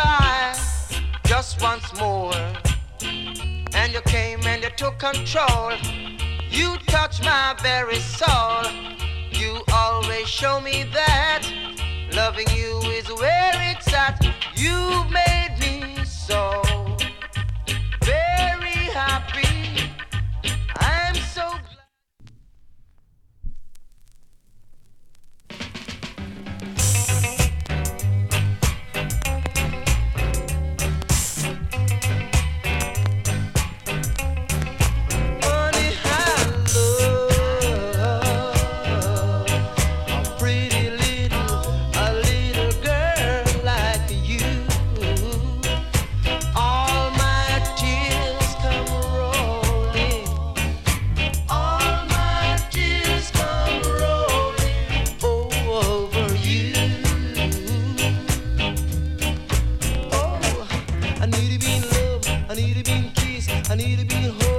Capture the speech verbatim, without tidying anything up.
try just once more. And you came and you took control. You touched my very soul. You always show me that loving you is where it's at. You made me so very happy. I'm so glad. I need to be